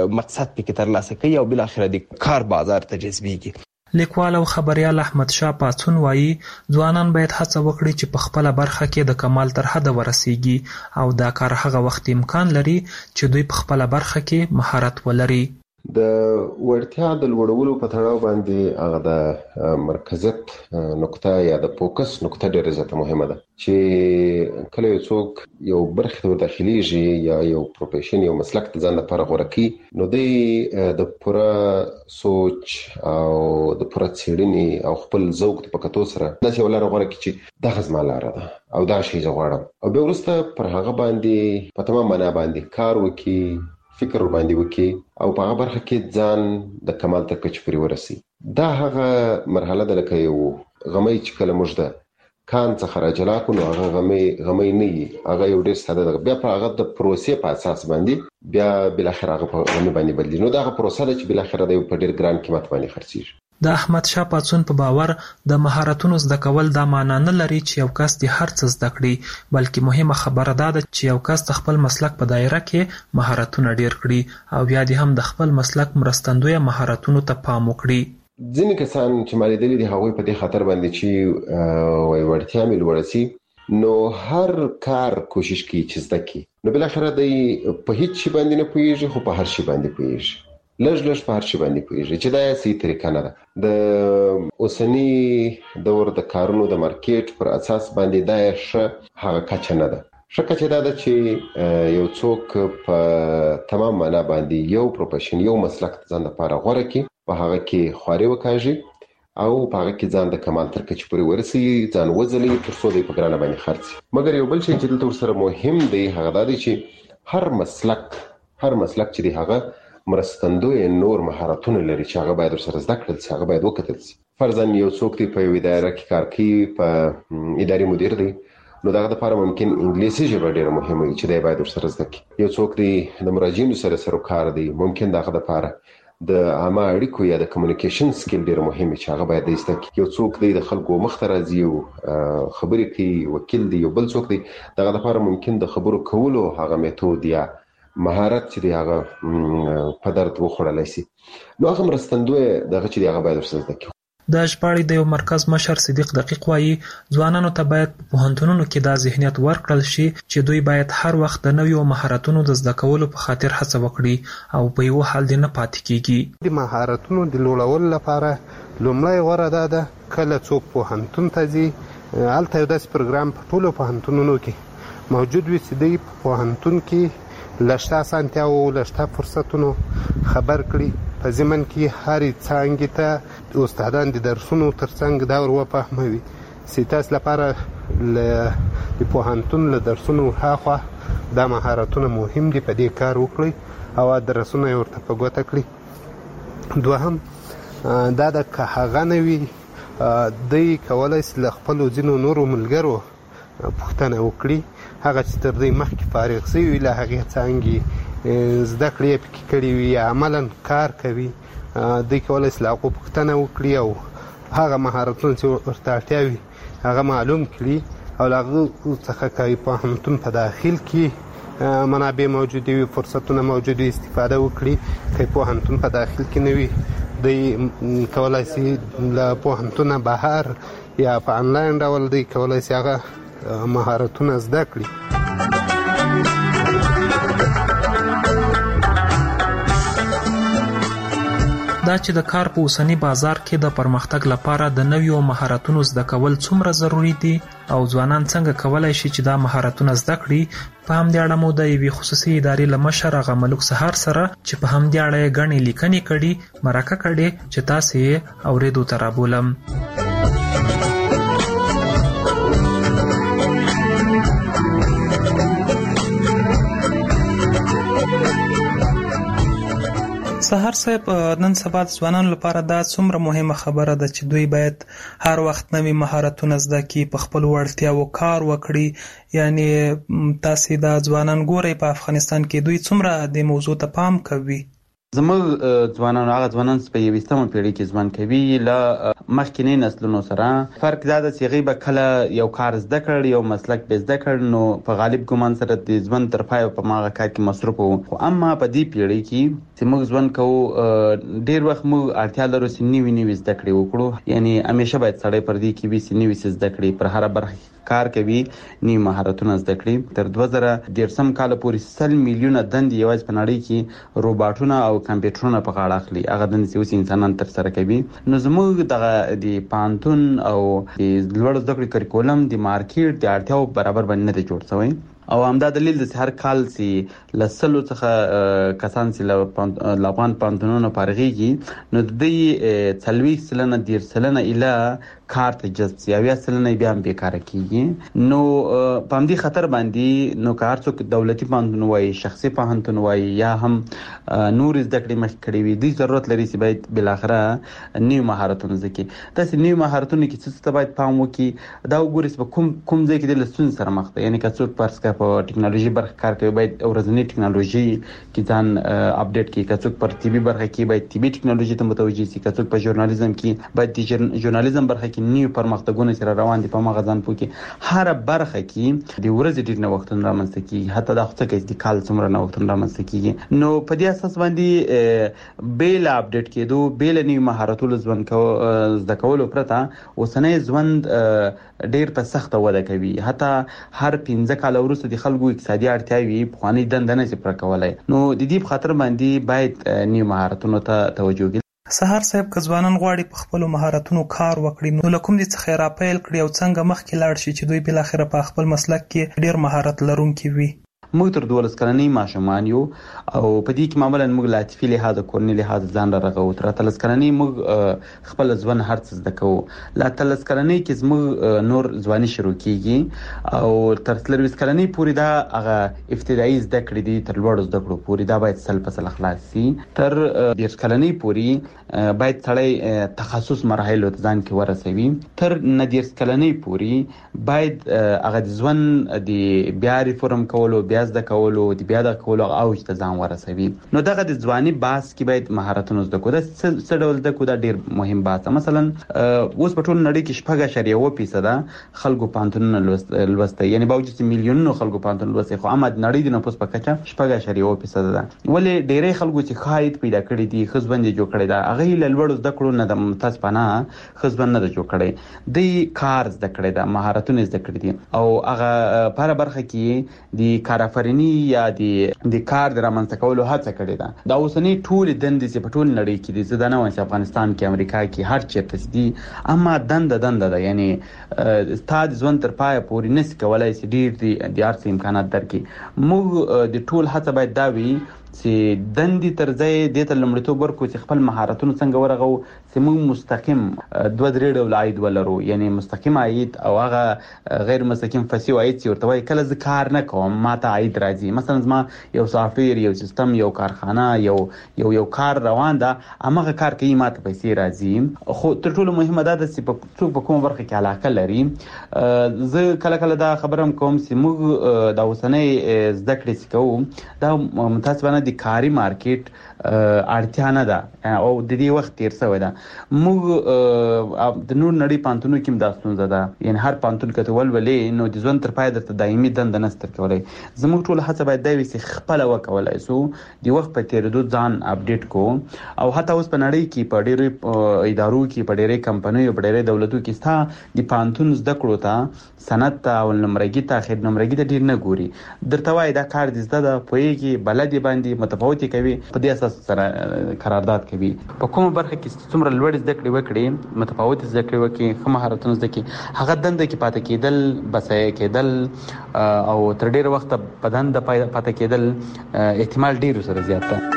مقصد پکې ترلاسه کوي او بل اخر د کار بازار ته جذبېږي. لیکوال او خبریال احمد شاه پاڅون وایي ځوانان باید هڅه وکړي چې په خپله برخه کې د کمال تر حده ورسیږي او دا کار هغه وخت امکان لري چې دوی په خپله برخه کې مهارت ولري. د وړتیا د لوړولو په تړاو باندې هغه د مرکزیت نقطه یا د فوکس نقطه ډېره زیاته مهمه ده چې کله یو څوک یو برخه ته داخليږي یا یو پروفیشن یو مسلک ته ځان لپاره غوره کوي نو د پوره سوچ او د پوره څېړنې او خپل ذوق په کتو سره داسې یو لاره غوره کوي چې دغه زما لاره ده او دا شی زه غواړم او بیا وروسته پر هغه باندې په تمام معنا باندې کار وکړي فکر باندې وکړي او په هغه برخه کې ځان د کمال تر کچې پورې ورسي. دا هغه مرحله ده لکه یو غمی چې کله موږ د کان څخه راجلا کړو نو هغه غمی نه وي هغه یو ډېر ساده ده بیا په هغه د پروسې په اساس باندې بیا بالاخره هغه په غمی باندې بدلي نو دا هغه پروسه ده چې بالاخره د په ډېر ګران قیمت باندې خرڅېږي. د احمد شاه پاڅون په باور د مهارتونو زده کول دا معنا نه لري چې یو کس د هر څه زده کړي بلکې مهمه خبره دا ده چې یو کس د خپل مسلک په دایره کې مهارتونه ډیر کړي او بیا دې هم د خپل مسلک مرستندویه مهارتونو ته پام وکړي. ځینې کسان چې ما لیدلي دي هغوی په دې خاطر باندې چې وایي وړتیا مې لوړه سي نو هر کار کوشش کوي چې زده کړي نو بالاخره دی په هیڅ شي باندې نه پوهېږي خو په هر شي باندې پوهېږي لږ په هر شي باندې پوهېږي چې دا یې صحیح طریقه نه ده. د اوسني دور د کارونو د مارکیټ پر اساس باندې دا یې ښه هغه کچه نه ده. ښه کچه دا ده چې یو څوک په تمام معنا باندې یو پروفیشن یو مسلک ځان لپاره غوره کړي په هغه کې خواري وکاږي او په هغه کې ځان د کمال تر کچې پورې ورسي ځان وځلي تر څو د په ګرانه باندې خرڅي. مګر یو بل شی چې دلته ورسره مهم دی هغه دا دی چې هر مسلک چې دی هغه مرستندوی نور مهارتونه لري چې هغه باید ورسره زده کړل شي هغه باید وکتل شي. فرضاً یو څوک دی په یوه اداره کې کار کوي په اداري مدیر دی نو دغه لپاره ممکن انګلیسي ژبه ډېره مهمه وي چې دی باید ورسره زده کړي. یو څوک دی د مراجعینو سره کار دی ممکن دغه لپاره د عامه اړیکو یا د کمیونیکیشن سکیل ډېر مهم چې هغه باید زده کړي. یو څوک دی د خلکو مخ ته راځي او خبرې کوي وکیل دی یو بل څوک دی دغه لپاره ممکن د خبرو کولو هغه میتود یا مهارت چې دی هغه په درد وخوړلی شي نو هغه مرستندوی دغه چې دی هغه باید ورسره زده کړي. د ژباړې د یو مرکز مشر صدیق دقیق وایي ځوانانو ته باید په پوهنتونونو کې دا ذهنیت ورکړل شي چې دوی باید هر وخت د نویو مهارتونو د زده کولو په خاطر هڅه وکړي او په یو حال دې نه پاتې کیږي. د مهارتونو د لوړولو لپاره لومړی غوره دا ده کله څوک پوهنتون ته ځي هلته یو داسې پروګرام په ټولو پوهنتونونو کې موجود وي چې دوی په پوهنتون کې لشته اسانتیاو لشته فرصتونو خبر کړي په ضمن کې هرې څانګې ته استادان د درسونو ترڅنګ دا ور وفهموي چې تاسو لپاره د پوهنتون له درسونو هاخوا دا مهارتونه مهم دي په دې کار وکړئ او درسونه یې ورته په ګوته کړي. دوهم دا د که هغه نه وي دوی کولی شي له خپلو ځینو نورو ملګرو پوښتنه وکړي هغه چې تر دوی مخکې فارغ شوي وي له هغې څانګې زده کړې یې پکې کړي وي یا عملا کار کوي دوی کولی شي له هغو پوښتنه وکړي او هغه مهارتونه چې ورته اړتیا وي هغه معلوم کړي او له هغو څخه که پوهنتون په داخل کې منابع موجودې وي فرصتونه موجود وي استفاده وکړي که پوهنتون په داخل کې نه وي دوی کولی شي له پوهنتونه بهر یا په انلاین ډول دوی کولی شي هغه مهارتونه زده کړي. دا چې د کار په اوسني بازار کې د پرمختګ لپاره د نویو مهارتونو زده کول څومره ضروری دي او ځوانان څنګه کولای شي چې دا مهارتونه زده کړي په همدې اړه مو د یوې خصوصي ادارې له مشر هغه ملک سهار سره چې په همدې اړه یې ګڼې لیکنې کړي مرکه کړې چې تاسې یې اورېدو ته رابولم. سهار صاحب نن سبا د ځوانانو لپاره دا څومره مهمه خبره ده چې دوی باید هر وخت نوي مهارتونه زده کړي په خپلو وړتیاوو کار وکړي یعنی تاسې دا ځوانان ګورئ په افغانستان کې دوی څومره دې موضوع ته پام کوي؟ زموږ ځوانان هغه ځوانان چې په 21مه پیړۍ کې ژوند کوي له مخکینی نسلونو سره فرق دا ده چې هغوی به کله یو کار زده کړ یو مسلک به زده کړ نو په غالب ګمان سره د ژوند تر پایه په هماغه کار کې مصروف وو. خو اما په دې پیړۍ کې چې موږ ژوند کوو ډیر وخت موږ اړتیا لرو چې نوي زده کړې وکړو. یعنی همیشه باید سړی پر دې کې وي چې نوي زده کړې پر هر برخه کار کوي، نوي مهارتونه زده کړي. تر 2013 کال پورې 100 میلیونه دندې یوازې په نړۍ کې روباټونه او کمپیوټرونه په غاړه اخلي. هغه دندې چې اوس انسانان تر سره کوي. نو زموږ د پانتون او د لوړ زده کړې کریکولم د مارکیټ د اړتیاو برابر باندې نه دی جوړ شوی. او همدا دلیل د هر کال چې لسلو څخه کسان چې له افغان پانتونونو فارغېږي نو د دې 40% 10% اله کار ته جذب شي، 80% بیا هم بیکاره کیږي. نو په همدې خطر باندې نو کار څوک دولتي پانتون وایي، شخصي پانتون وایي یا هم نور زده کړې مخ کړې وي، دوی ضرورت لري چې باید بل اخره نوي مهارتونه زده کړي. تاسو نوي مهارتونه کې څه باید پام وکړي دا وګورئ چې کوم ځای کې د لسون سره مخ ده. یعنی که څوک پرسکا په ټکنالوژي برخه کار کوي باید ورځنی ټکنالوژي کې ځان اپډیټ کړي. که څوک پر طبي برخه کې باید طبي ټکنالوژي ته متوجي شي. که څوک په ژورنالیزم کې باید د ژورنالیزم برخه کې نیو پرمختګونه سره روان دي په مغه ځان پوکي. هر برخه کې د ورځې ډیر نه وختونه رامنځته کیږي، حتی دا خو څه د کال څومره نه وختونه رامنځته کیږي. نو په دې اساس باندې بیل اپډیټ کېدو، بیل نیو مهارتونو زده کولو پرته اوسنۍ ژوند ډیر په سخته وده کوي. حتی هر 15 کال وروسته د خلکو اقتصادي اړتیاوي پخوانی دنده نه پر کولای. نو د دې په خاطر باندې باید نیو مهارتونو ته توجه وکړي. سهار صاحب که ځوانان غواړي په خپل مهارتونو کار وکړي نو له کوم دي څخه را پیل کړي او څنګه مخکې لاړ شي چې دوی بل اخره په خپل مسلک کې ډیر مهارت لرونکي وي؟ موږ تر 12 کلنۍ ماشومان یو او په دې کې معمولا موږ لا عاطفي لحاظ کورني لحاظ ځان رغو. تر 13 کلنۍ موږ خپل ځوان هر څه زده کوو. لا 13 کلنۍ کې موږ نور ځواني شروع کیږي او تر 13 کلنۍ پورې دا هغه ابتدایي زده کړې دي تر لوړ زده کړو پورې دا باید سل په سل خلاص شي. تر 10 کلنۍ پورې باید سړی تخصص مراحل ته ځان کې ورسوي. تر 19 کلنۍ پورې باید هغه ځوان د بیا ریفورم کولو، بیا زده کولو، د بیا د کولو اوج ته ځان ورسوي. نو دغه د ځواني باس کې باید مهارتونه زده کړو. دا څه ډول زده کړو دا ډیر مهم باس. مثلا اوس په ټول نړۍ کې 4.1% خلکو پانتونونه لوسته، یعنی باوجود چې میلیونونو خلکو پانتون لوسته خو اما د نړۍ د نفوس په کچه 4.1% ده. ولې ډیری خلکو چې خاید پیدا کړی دي، خزبند جوړ کړی دا، هغه له لوړ زده کړو نه د متاسفانه خزبند نه جوړ کړی دی، کار زده کړی دا، مهارتونه زده کړی دي او هغه په برخه کې د کارآفرینی یا د کار د رامنځته کولو هڅه کړې ده. دا اوسنی ټول دندې چې په ټول نړۍ کې دي، زه دا نه وایم چې افغانستان کې، امریکا کې، هر چیرته دي، اما دنده ده. یعنی ستاد ژوند تر پای پورې نس کولای چې ډیر د ارڅ امکانات درکې. موږ د ټول هڅه باید دا وي چې دندې تر ځای د ته لمړیتوب ورکړو چې خپل مهارتونه څنګه ورغو چې موږ مستقیم 2-3 ډول عاید ولرو. یعنی مستقیم عاید او هغه غیر مستقیم فسیو عاید چې ورته وایي کله زه کار نه کوم ماته عاید راځي. مثلا زما یو سافټویر، یو سیستم، یو کارخانه، یو کار روان ده، هغه کار کوي ماته پیسې راځي. خو تر ټولو مهمه دا ده چې څوک په کومه برخه کې علاقه لري. زه کله دا خبرم کوم چې موږ د اوسنۍ زده کړې چې کوو دا متاسفانه د کاري مارکیټ اړتیا نه ده او د دې وخت تیر شوی ده. موږ د نور نړۍ پانتونو کې دا ستونزه ده. یعنی هر پانتون کته ولولې نو د ژوند تر پای درته دایمي دنده نه ستر کولای. زموږ ټول هڅه باید دا وي چې خپل وکولای سو د وخت په تیریدو ځان اپډیټ کو. او حتی اوس په نړۍ کې په ډېرو ادارو کې، په ډېرې کمپنیو، په ډېرې دولتو کې ستا د پانتون زده کړو ته سند ته او نمرګي ته خیر نمرګي ته ډیر نه ګوري. درته وای دا کار دې زده ده پوهیږي بلدي باندې متفاوتي کوي، په دې اساس سره قرارداد کوي. په کومه برخه کې څومره لوړ زده کړې وکړي، متفاوت زده کړې وکړي، کوم مهارتونه زده کړي، هغه دنده کې پاتې کېدل، بسای کېدل او تر ډیر وخت په دنده پاتې کېدل احتمال ډیر سره زیات ده.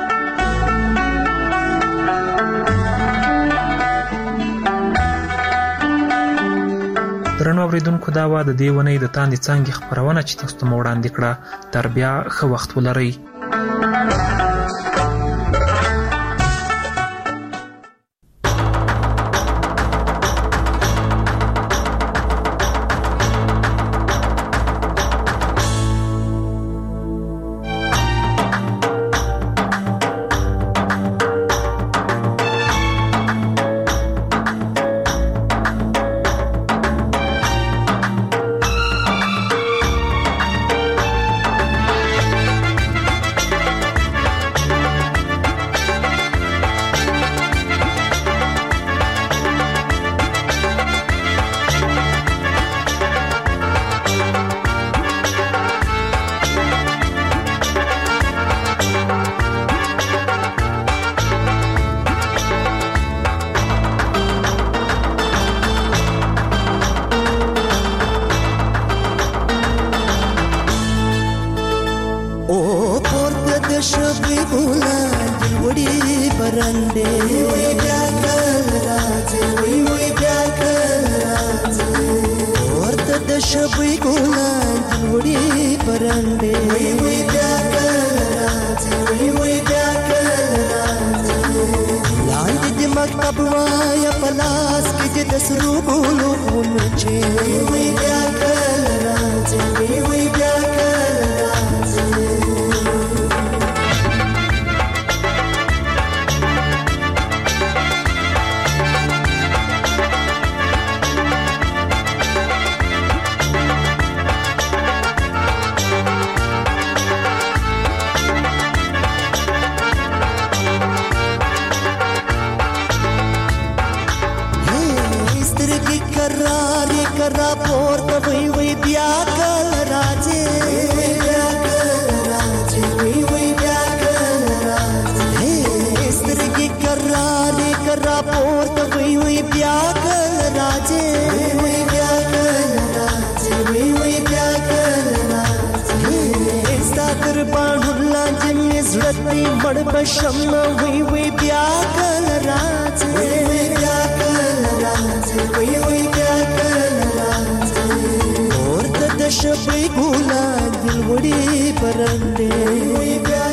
درنو اوریدونکو، دا وه د دې اونۍ د تاندې څانګې خپرونه چې تاسو ته مو وړاندې کړه. تر بیا ښه وخت ولرئ. پرندې وای بیا کله راځي وای بیا کله راځي ورته د شبۍ ګلان وړي پرندې وای بیا کله راځي وای بیا کله راځي لاندې د مکتب وایا پلاس کې د سرو ګلو غونچې وای بیا کله راځي وای بیا کله راځي کرا پورته وای وای بیا کله راځي بیا کله راځي وای بیا کله راځي سترګې کرا پورته وای وای بیا کله راځي وای بیا کله راځي وای بیا کله راځي ستا تر باندې لاندې مې زړه ته مړ بشم وای وای بیا کله راځي وای بیا کله راځي وای بیا کله د شپې ګلان دل وړي پرندې وای بیا